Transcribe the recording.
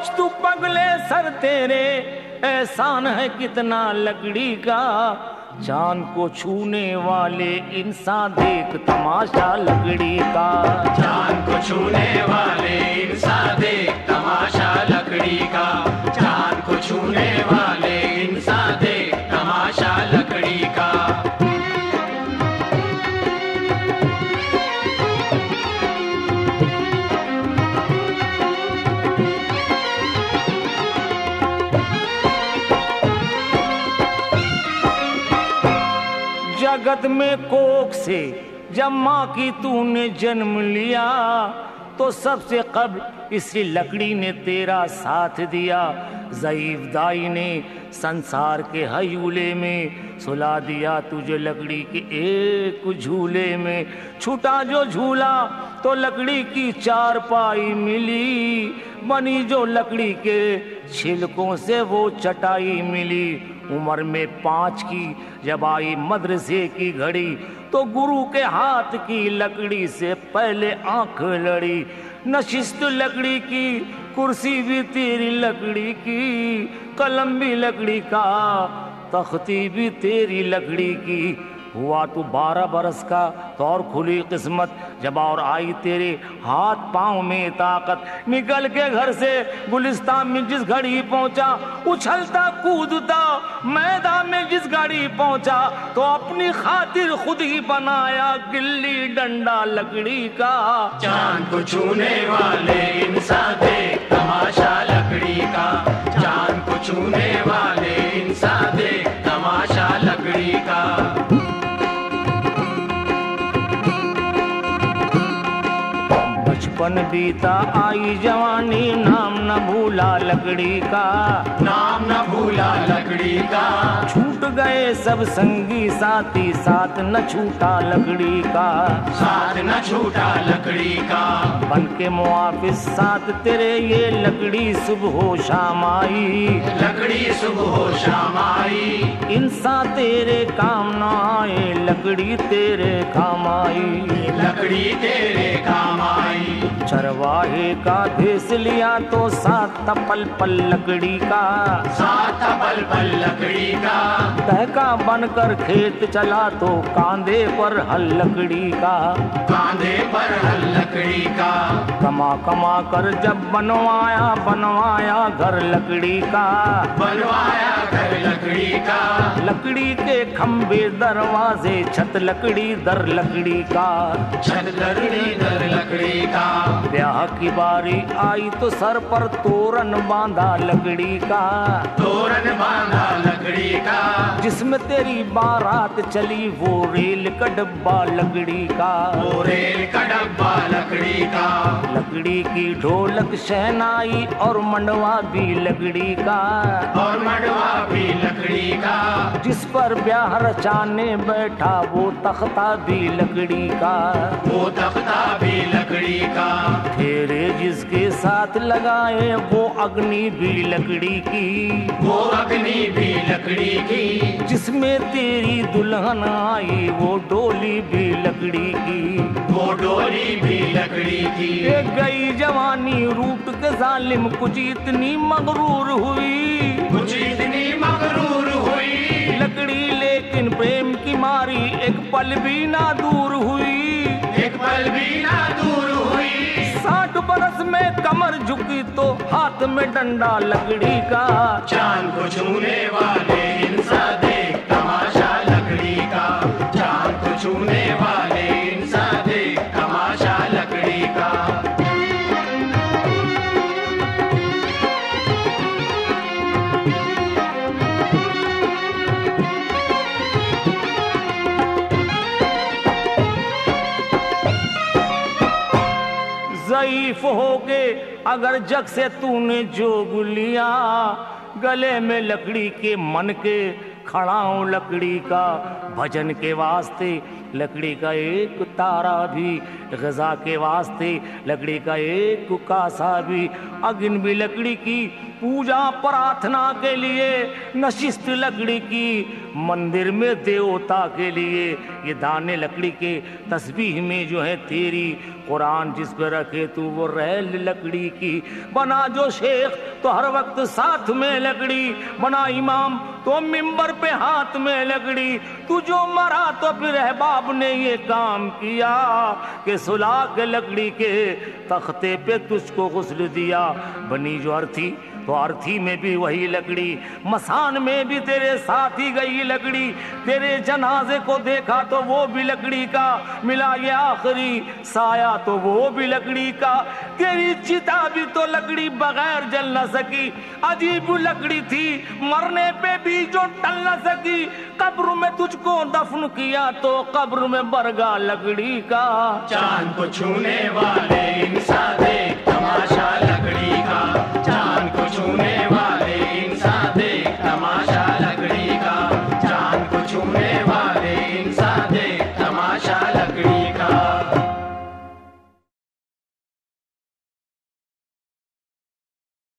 सोच तू पगले सर तेरे एहसान है कितना लकड़ी का। चांद को छूने वाले इंसान देख तमाशा लकड़ी का। चांद को छूने वाले इंसान देख तमाशा लकड़ी का। चांद को छूने वाले इंसान देख तमाशा लकड़ी का। जगत में कोख से जब माँ की तूने जन्म लिया तो सबसे कब्ल इसी लकड़ी ने तेरा साथ दिया। ज़ईफ दाई ने संसार के हयूले में सुला दिया तुझे लकड़ी के एक झूले में। छूटा जो झूला तो लकड़ी की चारपाई मिली, बनी जो लकड़ी के छिलकों से वो चटाई मिली। उम्र में 5 की जब आई मदरसे की घड़ी तो गुरु के हाथ की लकड़ी से पहले आंख लड़ी। नशिस्त लकड़ी की, कुर्सी भी तेरी लकड़ी की, कलम भी लकड़ी का, तख्ती भी तेरी लकड़ी की। हुआ तू 12 बरस का तो और खुली किस्मत जब और आई तेरे हाथ पांव में ताकत। निकल के घर से गुलिस्तान में जिस घड़ी पहुंचा, उछलता कूदता मैदान में जिस घड़ी पहुंचा तो अपनी खातिर खुद ही बनाया गिल्ली डंडा लकड़ी का। चांद को छूने वाले इंसान देख तमाशा लकड़ी का। चांद को छूने वाले इंसान देख तमाशा लकड़ी का। बचपन बीता आई जवानी, नाम न भूला लकड़ी का। नाम न भूला लकड़ी का। छूट गए सब संगी साथी, साथ न छूटा लकड़ी का। साथ न छूटा लकड़ी का। बन के मुआफिस साथ तेरे ये लकड़ी सुबह हो शाम आई। लकड़ी सुबह हो शाम आई। इंसान तेरे काम न आए, लकड़ी तेरे काम आई। लकड़ी तेरे काम आई। चरवाहे का भेस लिया तो साथ पल पल लकड़ी का। साथ पल पल लकड़ी का। दहका बनकर खेत चला तो कांधे पर हल लकड़ी का। कांधे पर हल लकड़ी का। कमा कमा कर जब बनवाया घर लकड़ी का। बनवाया घर लकड़ी का। लकड़ी के खंबे दरवाजे, छत लकड़ी दर लकड़ी का। छत लकड़ी दर लकड़ी का। ब्याह की बारी आई तो सर पर तोरण बांधा लकड़ी का। तोरण बांधा लकड़ी का। जिसमें तेरी बारात चली वो रेल का डब्बा लकड़ी का। वो रेल का डब्बा लकड़ी का। लकड़ी की ढोलक शहनाई और मंडवा भी लकड़ी का। और मंडवा भी लकड़ी का। जिस पर ब्याह रचाने बैठा वो तख्ता भी लकड़ी का। वो तख्ता भी लकड़ी का। फेरे जिसके साथ लगाए वो अग्नि भी लकड़ी की। वो अग्नि भी लकड़ी की। जिसमें तेरी दुल्हन आई वो डोली भी लकड़ी की। वो डोली भी लकड़ी की। एक गई जवानी रूट के जालिम कुछ इतनी मगरूर हुई। कुछ इतनी मगरूर हुई। लकड़ी लेकिन प्रेम की मारी एक पल भी ना दूर हुई। एक पल भी ना दूर हुई। 60 बरस में कमर झुकी तो हाथ में डंडा लकड़ी का। चांद को छूने वाले इंसान देख तमाशा लकड़ी का। चांद को छूने वाले इंसान देख तमाशा लकड़ी का। ज़ईफ होके अगर जग से तूने जोग लिया, गले में लकड़ी के मन के खड़ा हूँ लकड़ी का, भजन के वास्ते लकड़ी का एक तारा भी, ग़िज़ा के वास्ते लकड़ी का एक कासा भी, अग्नि भी लकड़ी की, पूजा प्रार्थना के लिए नशिस्त लकड़ी की, मंदिर में देवता के लिए ये दाने लकड़ी के, तस्बीह में जो है तेरी, कुरान जिस पे रखे तू वो रैल लकड़ी की, बना जो शेख तो हर वक्त साथ में लकड़ी, बना इमाम तो मिंबर पे हाथ में लकड़ी, तू जो मरा तो फिर अहबाब ने ये काम किया कि सुला के लकड़ी के तख्ते पे तुझको गुस्ल दिया। बनी जो अर्थी तो अर्थी में भी वही लकड़ी, मसान में भी तेरे साथ ही गई लकड़ी, तेरे जनाजे को देखा तो वो भी लकड़ी का, मिला ये आखिरी साया तो वो भी लकड़ी का, तेरी चिता भी तो लकड़ी बगैर जल न सकी, अजीब लकड़ी थी मरने पे भी जो टल न सकी, कब्र में तुझको दफन किया तो कब्र में बरगा लकड़ी का। चांद को छूने वाले इंसान देख तमाशा लकड़ी